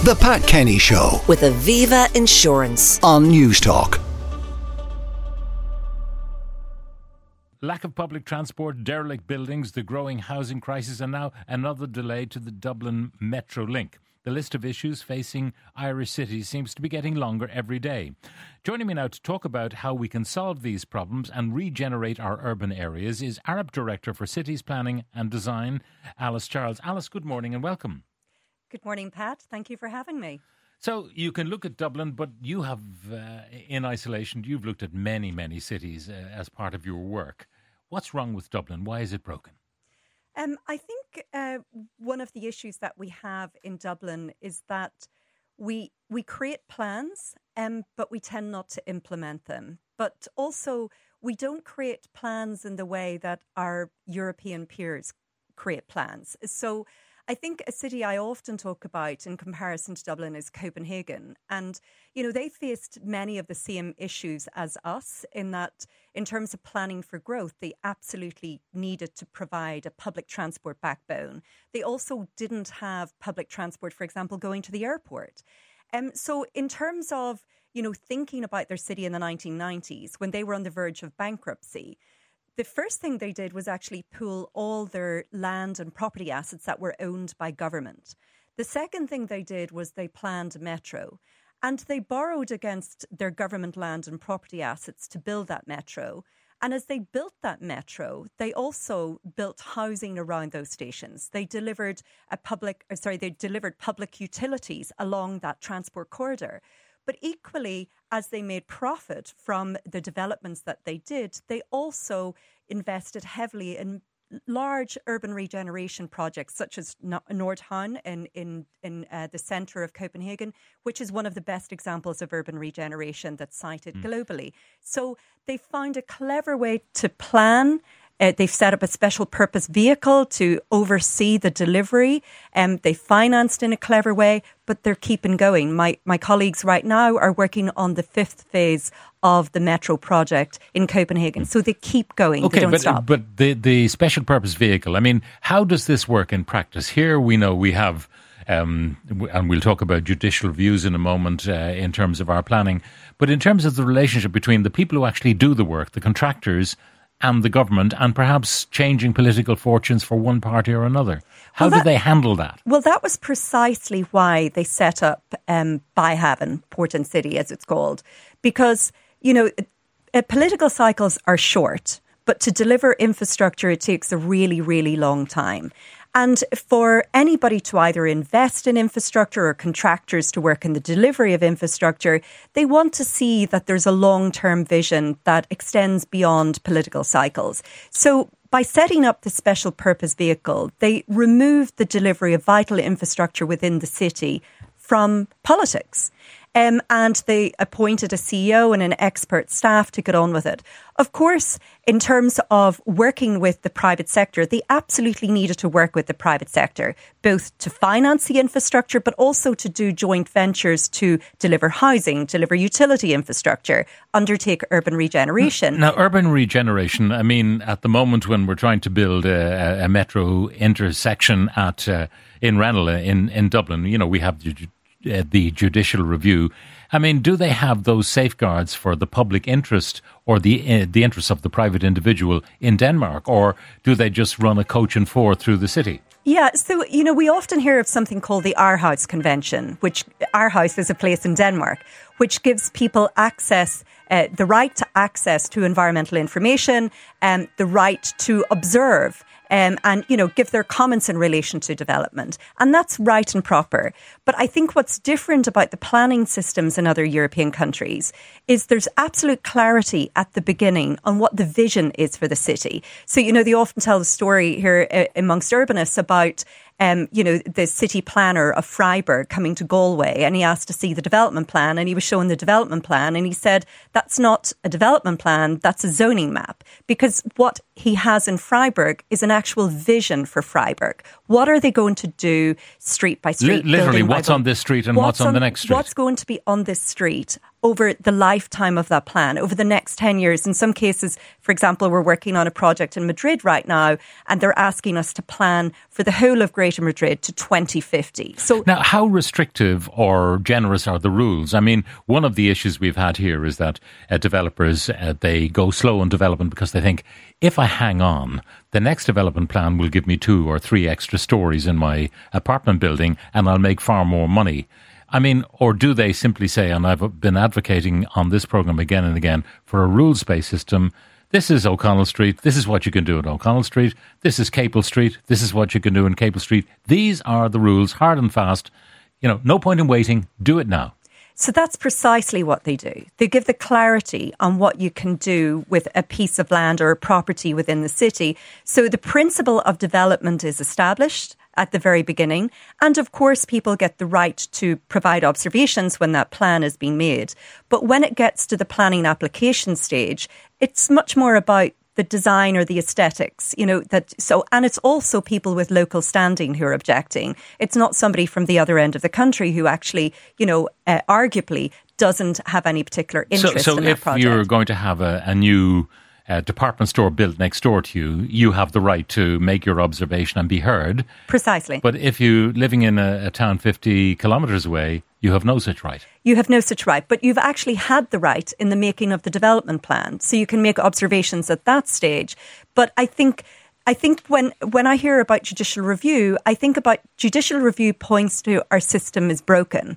The Pat Kenny Show with Aviva Insurance on Newstalk. Lack of public transport, derelict buildings, the growing housing crisis, and now another delay to the Dublin Metro link. The list of issues facing Irish cities seems to be getting longer every day. Joining me now to talk about how we can solve these problems and regenerate our urban areas is Arab Director for Cities Planning and Design, Alice Charles. Alice, good morning and welcome. Good morning, Pat. Thank you for having me. So you can look at Dublin, but you have, in isolation, you've looked at many, many cities as part of your work. What's wrong with Dublin? Why is it broken? I think one of the issues that we have in Dublin is that we create plans, but we tend not to implement them. But also, we don't create plans in the way that our European peers create plans. So I think a city I often talk about in comparison to Dublin is Copenhagen. And, you know, they faced many of the same issues as us in that in terms of planning for growth, they absolutely needed to provide a public transport backbone. They also didn't have public transport, for example, going to the airport. So in terms of, you know, thinking about their city in the 1990s, when they were on the verge of bankruptcy, the first thing they did was actually pool all their land and property assets that were owned by government. The second thing they did was they planned a metro, and they borrowed against their government land and property assets to build that metro. And as they built that metro, they also built housing around those stations. They delivered public utilities along that transport corridor. But equally, as they made profit from the developments that they did, they also invested heavily in large urban regeneration projects, such as Nordhavn in the centre of Copenhagen, which is one of the best examples of urban regeneration that's cited globally. So they found a clever way to plan. They've set up a special purpose vehicle to oversee the delivery. They financed in a clever way, but they're keeping going. My colleagues right now are working on the fifth phase of the metro project in Copenhagen. So they keep going. Okay, they don't stop. But the special purpose vehicle, I mean, how does this work in practice? Here we know we have, and we'll talk about judicial reviews in a moment in terms of our planning, but in terms of the relationship between the people who actually do the work, the contractors, and the government, and perhaps changing political fortunes for one party or another. How do they handle that? Well, that was precisely why they set up Byhaven, Port and City, as it's called. Because, you know, political cycles are short, but to deliver infrastructure, it takes a really, really long time. And for anybody to either invest in infrastructure or contractors to work in the delivery of infrastructure, they want to see that there's a long-term vision that extends beyond political cycles. So by setting up the special purpose vehicle, they removed the delivery of vital infrastructure within the city from politics. And they appointed a CEO and an expert staff to get on with it. Of course, in terms of working with the private sector, they absolutely needed to work with the private sector, both to finance the infrastructure, but also to do joint ventures to deliver housing, deliver utility infrastructure, undertake urban regeneration. Now, urban regeneration, I mean, at the moment when we're trying to build a metro intersection in Ranelagh in Dublin, you know, we have the judicial review. I mean, do they have those safeguards for the public interest or the interests of the private individual in Denmark, or do they just run a coach and four through the city? Yeah, so, you know, we often hear of something called the Aarhus Convention, which Aarhus is a place in Denmark, which gives people access, the right to access to environmental information and the right to observe and, you know, give their comments in relation to development. And that's right and proper. But I think what's different about the planning systems in other European countries is there's absolute clarity at the beginning on what the vision is for the city. So, you know, they often tell the story here amongst urbanists about you know, the city planner of Freiburg coming to Galway, and he asked to see the development plan, and he was shown the development plan, and he said, that's not a development plan, that's a zoning map. Because what he has in Freiburg is an actual vision for Freiburg. What are they going to do street by street? Literally, what's on this street and what's on the next street? What's going to be on this street? over the lifetime of that plan, over the next 10 years. In some cases, for example, we're working on a project in Madrid right now, and they're asking us to plan for the whole of Greater Madrid to 2050. So now, how restrictive or generous are the rules? I mean, one of the issues we've had here is that developers, they go slow on development because they think, if I hang on, the next development plan will give me 2 or 3 extra stories in my apartment building and I'll make far more money. I mean, or do they simply say, and I've been advocating on this programme again and again, for a rules-based system. This is O'Connell Street. This is what you can do at O'Connell Street. This is Capel Street. This is what you can do in Capel Street. These are the rules, hard and fast. You know, no point in waiting. Do it now. So that's precisely what they do. They give the clarity on what you can do with a piece of land or a property within the city. So the principle of development is established at the very beginning. And of course, people get the right to provide observations when that plan is being made. But when it gets to the planning application stage, it's much more about the design or the aesthetics, and it's also people with local standing who are objecting. It's not somebody from the other end of the country who actually, arguably doesn't have any particular interest in that project. So if you're going to have a new department store built next door to you, you have the right to make your observation and be heard. Precisely. But if you're living in a town 50 kilometres away, you have no such right. You have no such right, but you've actually had the right in the making of the development plan. So you can make observations at that stage. But I think when I hear about judicial review, I think about judicial review points to our system is broken.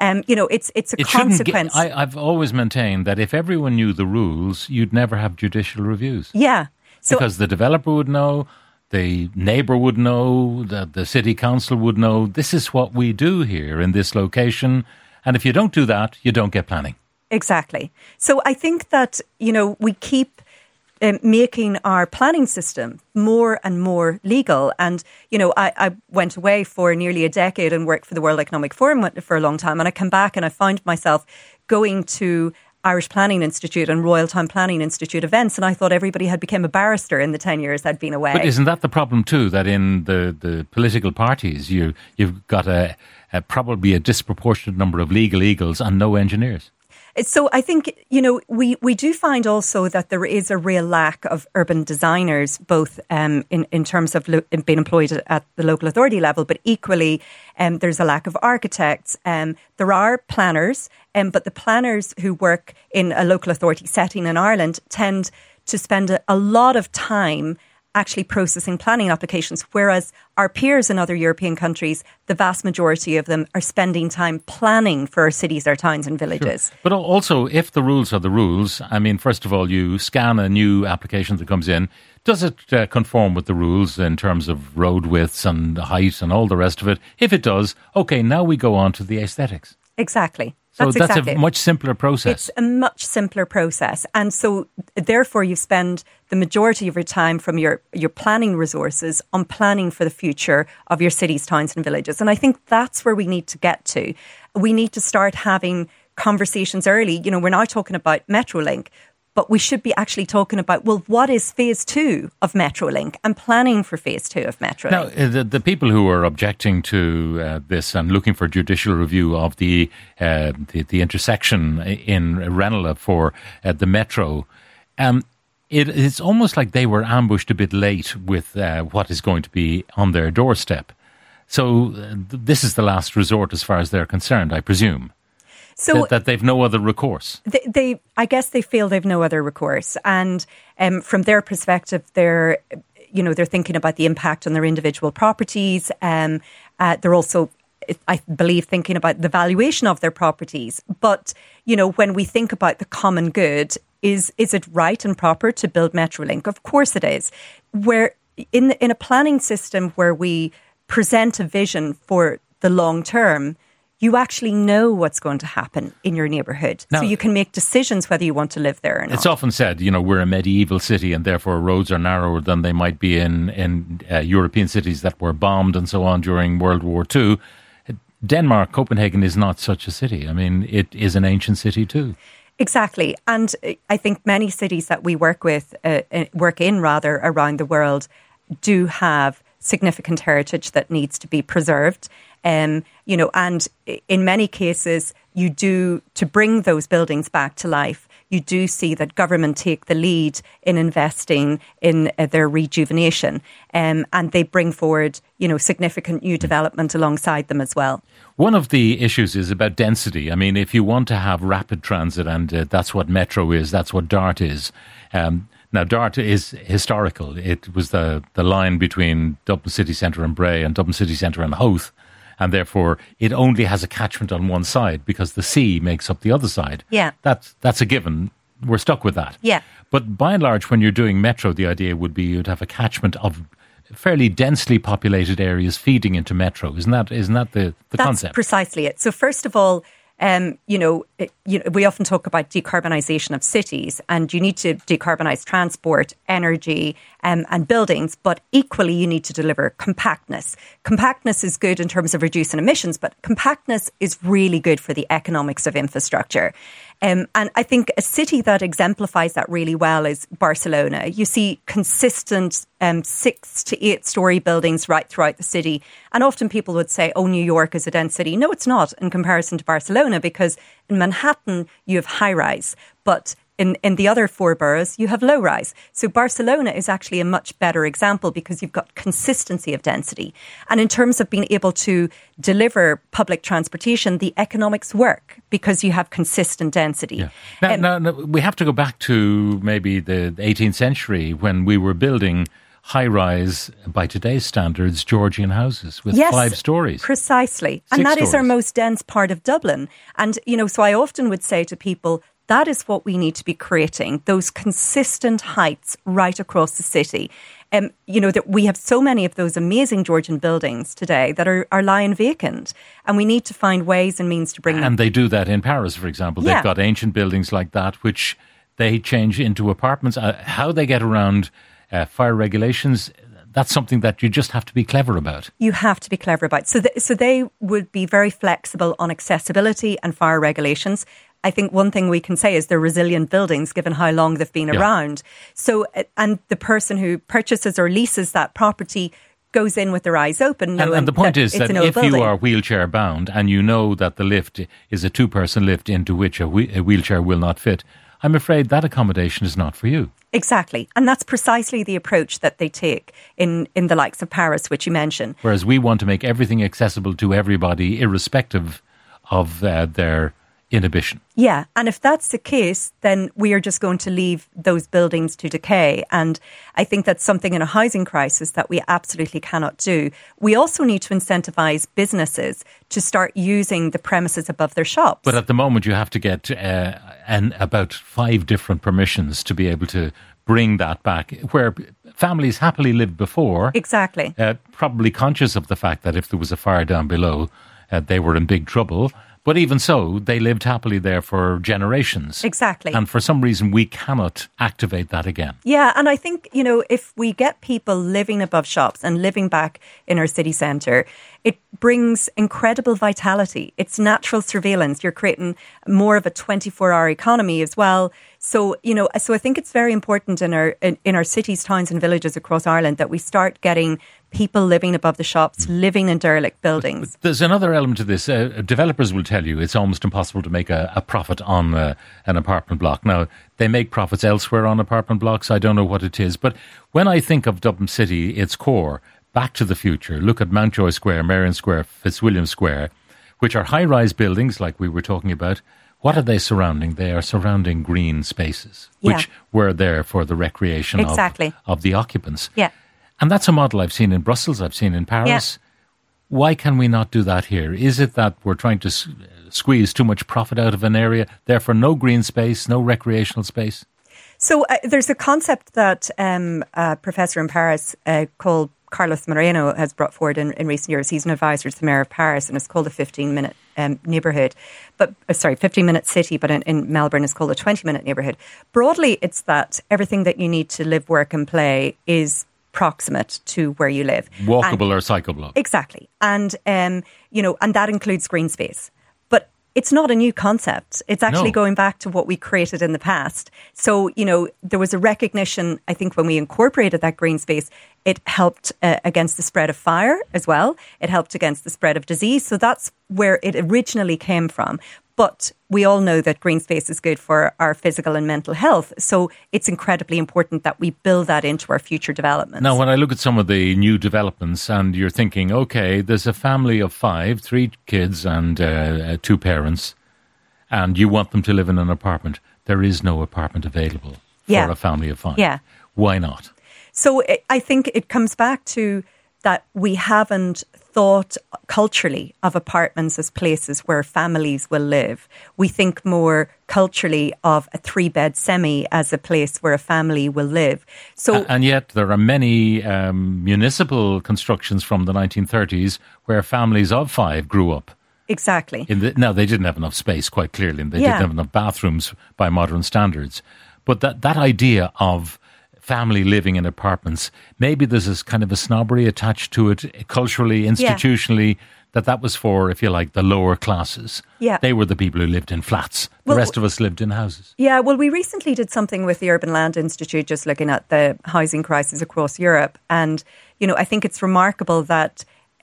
It's a consequence. I've always maintained that if everyone knew the rules, you'd never have judicial reviews. Yeah. Because the developer would know, the neighbour would know, the city council would know, this is what we do here in this location. And if you don't do that, you don't get planning. Exactly. So I think that, we keep making our planning system more and more legal. And, I went away for nearly a decade and worked for the World Economic Forum for a long time. And I come back and I found myself going to Irish Planning Institute and Royal Town Planning Institute events, and I thought everybody had become a barrister in the 10 years I'd been away. But isn't that the problem too, that in the political parties you've got probably a disproportionate number of legal eagles and no engineers? So I think, we do find also that there is a real lack of urban designers, both in terms of being employed at the local authority level, but equally there's a lack of architects. There are planners, but the planners who work in a local authority setting in Ireland tend to spend a lot of time actually processing planning applications, whereas our peers in other European countries, the vast majority of them are spending time planning for our cities, our towns and villages. Sure. But also, if the rules are the rules, I mean, first of all, you scan a new application that comes in. Does it conform with the rules in terms of road widths and height and all the rest of it? If it does, okay, now we go on to the aesthetics. Exactly. So that's a much simpler process. It's a much simpler process. And so therefore you spend the majority of your time from your planning resources on planning for the future of your cities, towns and villages. And I think that's where we need to get to. We need to start having conversations early. We're now talking about Metrolink, but we should be actually talking about, well, what is phase 2 of Metrolink and planning for phase 2 of Metrolink? Now, the people who are objecting to this and looking for judicial review of the intersection in Ranelagh for the Metro, it's almost like they were ambushed a bit late with what is going to be on their doorstep. So this is the last resort as far as they're concerned, I presume. So that they've no other recourse. I guess they feel they've no other recourse, and from their perspective, they're thinking about the impact on their individual properties. They're also, I believe, thinking about the valuation of their properties. But when we think about the common good, is it right and proper to build Metrolink? Of course it is. Where in a planning system where we present a vision for the long term, you actually know what's going to happen in your neighbourhood. So you can make decisions whether you want to live there or not. It's often said, we're a medieval city and therefore roads are narrower than they might be in European cities that were bombed and so on during World War II. Denmark, Copenhagen, is not such a city. I mean, it is an ancient city too. Exactly. And I think many cities that we work in around the world do have significant heritage that needs to be preserved. And in many cases, you do, to bring those buildings back to life, you do see that government take the lead in investing in their rejuvenation, and they bring forward, significant new development alongside them as well. One of the issues is about density. I mean, if you want to have rapid transit, and that's what Metro is, that's what DART is. Now, DART is historical. It was the line between Dublin City Centre and Bray and Dublin City Centre and Howth, and therefore it only has a catchment on one side because the sea makes up the other side. Yeah. That's a given. We're stuck with that. Yeah. But by and large, when you're doing Metro, the idea would be you'd have a catchment of fairly densely populated areas feeding into Metro. Isn't that the concept? That's precisely it. So first of all, we often talk about decarbonisation of cities, and you need to decarbonise transport, energy, and buildings, but equally you need to deliver compactness. Compactness is good in terms of reducing emissions, but compactness is really good for the economics of infrastructure. And I think a city that exemplifies that really well is Barcelona. You see consistent 6 to 8 story buildings right throughout the city. And often people would say, oh, New York is a dense city. No, it's not in comparison to Barcelona, because in Manhattan you have high rise, but in the other 4 boroughs, you have low rise. So Barcelona is actually a much better example because you've got consistency of density. And in terms of being able to deliver public transportation, the economics work because you have consistent density. Yeah. Now, we have to go back to maybe the 18th century when we were building high-rise, by today's standards, Georgian houses with 5 stories. Precisely. And that is our most dense part of Dublin. And, so I often would say to people, that is what we need to be creating, those consistent heights right across the city. That we have so many of those amazing Georgian buildings today that are lying vacant, and we need to find ways and means to bring them. And they do that in Paris, for example. They've got ancient buildings like that, which they change into apartments. How they get around fire regulations, that's something that you just have to be clever about. You have to be clever about. So they would be very flexible on accessibility and fire regulations. I think one thing we can say is they're resilient buildings given how long they've been around. So, and the person who purchases or leases that property goes in with their eyes open. And the point is that if you are wheelchair bound and you know that the lift is a 2-person lift into which a wheelchair will not fit, I'm afraid that accommodation is not for you. Exactly. And that's precisely the approach that they take in the likes of Paris, which you mentioned. Whereas we want to make everything accessible to everybody, irrespective of their inhibition. Yeah, and if that's the case, then we are just going to leave those buildings to decay. And I think that's something in a housing crisis that we absolutely cannot do. We also need to incentivise businesses to start using the premises above their shops. But at the moment, you have to get about 5 different permissions to be able to bring that back, where families happily lived before. Exactly. Probably conscious of the fact that if there was a fire down below, they were in big trouble. But even so, they lived happily there for generations. Exactly. And for some reason, we cannot activate that again. Yeah, and I think, if we get people living above shops and living back in our city centre, it brings incredible vitality. It's natural surveillance. You're creating more of a 24-hour economy as well. So, so I think it's very important in our cities, towns and villages across Ireland that we start getting people living above the shops, living in derelict buildings. But there's another element to this. Developers will tell you it's almost impossible to make a profit on an apartment block. Now, they make profits elsewhere on apartment blocks. I don't know what it is. But when I think of Dublin City, its core, Back to the Future, look at Mountjoy Square, Merrion Square, Fitzwilliam Square, which are high-rise buildings like we were talking about. What are they surrounding? They are surrounding green spaces, which were there for the recreation of the occupants. Yeah. And that's a model I've seen in Brussels, I've seen in Paris. Yeah. Why can we not do that here? Is it that we're trying to squeeze too much profit out of an area, therefore no green space, no recreational space? So there's a concept that a professor in Paris called Carlos Moreno has brought forward in recent years. He's an advisor to the Mayor of Paris, and it's called a 15-minute neighbourhood. But 15-minute city, but in Melbourne it's called a 20-minute neighbourhood. Broadly, it's that everything that you need to live, work and play is proximate to where you live. Walkable or cyclable. Exactly. And, and that includes green space. But it's not a new concept. It's actually No. going back to what we created in the past. So, there was a recognition, I think, when we incorporated that green space, it helped against the spread of fire as well. It helped against the spread of disease. So that's where it originally came from. But we all know that green space is good for our physical and mental health. So it's incredibly important that we build that into our future developments. Now, when I look at some of the new developments and you're thinking, okay, there's a family of 5, 3 kids and 2 parents, and you want them to live in an apartment, there is no apartment available for a family of 5. Yeah. Why not? So I think it comes back to that we haven't thought culturally of apartments as places where families will live. We think more culturally of a 3-bed semi as a place where a family will live. So, and yet there are many municipal constructions from the 1930s where families of 5 grew up. Exactly. Now, they didn't have enough space, quite clearly, and they didn't have enough bathrooms by modern standards. But that idea of family living in apartments, maybe there's this kind of a snobbery attached to it culturally, institutionally, that was for, if you like, the lower classes. Yeah. They were the people who lived in flats. The rest of us lived in houses. Yeah, well, we recently did something with the Urban Land Institute, just looking at the housing crisis across Europe. And, I think it's remarkable that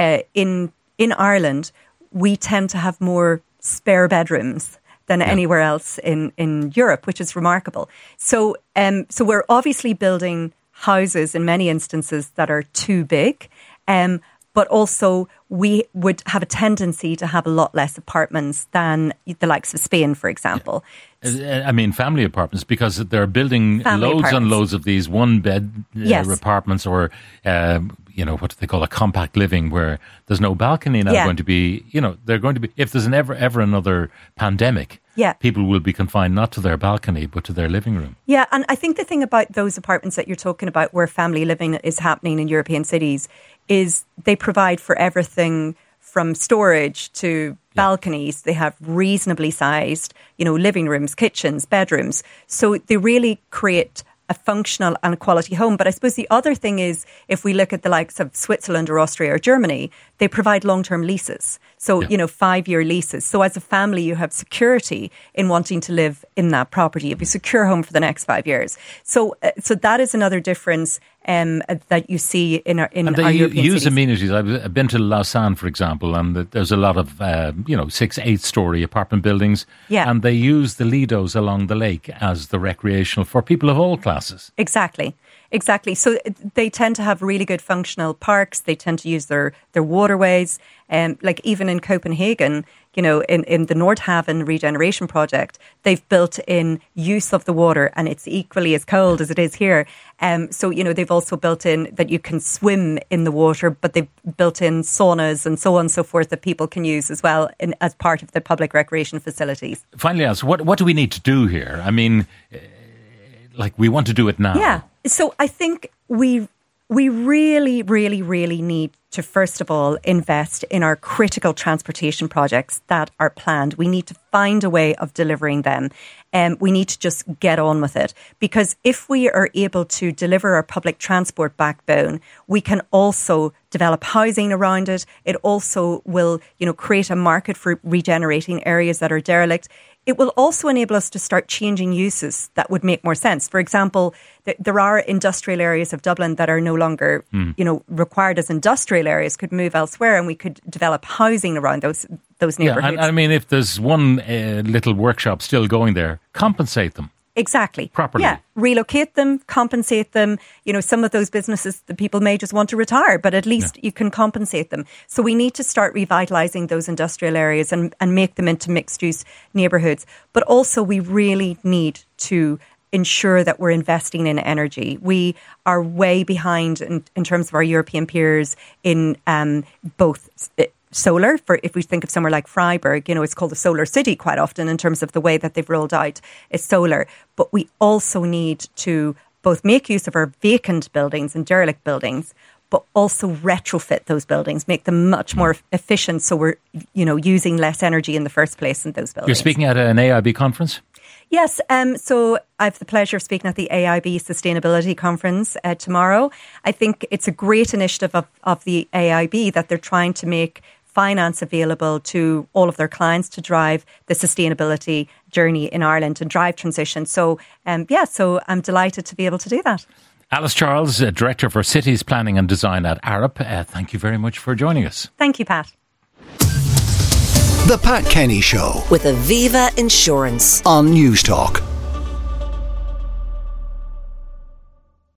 in Ireland, we tend to have more spare bedrooms than anywhere else in Europe, which is remarkable. So we're obviously building houses in many instances that are too big, but also we would have a tendency to have a lot less apartments than the likes of Spain, for example. I mean, family apartments, because they're building loads and loads of these one-bed apartments or, what do they call a compact living, where there's no balcony now going to be, they're going to be, if there's ever another pandemic, people will be confined not to their balcony, but to their living room. Yeah, and I think the thing about those apartments that you're talking about where family living is happening in European cities is they provide for everything from storage to balconies. They have reasonably sized, living rooms, kitchens, bedrooms. So they really create a functional and quality home. But I suppose the other thing is, if we look at the likes of Switzerland or Austria or Germany, they provide long-term leases. So, 5-year leases. So as a family, you have security in wanting to live in that property. You have a secure home for the next 5 years. So that is another difference that you see in our European use cities. Amenities. I've been to Lausanne, for example, and there's a lot of 6-8-story apartment buildings, and they use the lidos along the lake as the recreational for people of all classes. Exactly. So they tend to have really good functional parks. They tend to use their waterways. Like even in Copenhagen, in the Nordhaven regeneration project, they've built in use of the water, and it's equally as cold as it is here. So, they've also built in that you can swim in the water, but they've built in saunas and so on and so forth that people can use as well as part of the public recreation facilities. Finally, Alice, what do we need to do here? I mean, we want to do it now. Yeah. So I think we really, really, really need to, first of all, invest in our critical transportation projects that are planned. We need to find a way of delivering them. We need to just get on with it. Because if we are able to deliver our public transport backbone, we can also develop housing around it. It also will, create a market for regenerating areas that are derelict. It will also enable us to start changing uses that would make more sense. For example, there are industrial areas of Dublin that are no longer, required as industrial areas, could move elsewhere, and we could develop housing around those neighbourhoods. Yeah, and I mean, if there's one little workshop still going there, compensate them. Exactly. Properly. Yeah. Relocate them, compensate them. Some of those businesses, the people may just want to retire, but at least you can compensate them. So we need to start revitalising those industrial areas and make them into mixed-use neighbourhoods. But also we really need to ensure that we're investing in energy. We are way behind in terms of our European peers in both solar. For if we think of somewhere like Freiburg, it's called the solar city quite often in terms of the way that they've rolled out is solar. But we also need to both make use of our vacant buildings and derelict buildings, but also retrofit those buildings, make them much more efficient, so we're using less energy in the first place in those buildings. You're speaking at an AIB conference? Yes, so I have the pleasure of speaking at the AIB Sustainability Conference tomorrow. I think it's a great initiative of the AIB that they're trying to make finance available to all of their clients to drive the sustainability journey in Ireland and drive transition. So, so I'm delighted to be able to do that. Alice Charles, Director for Cities Planning and Design at Arup. Thank you very much for joining us. Thank you, Pat. The Pat Kenny Show with Aviva Insurance on News Talk.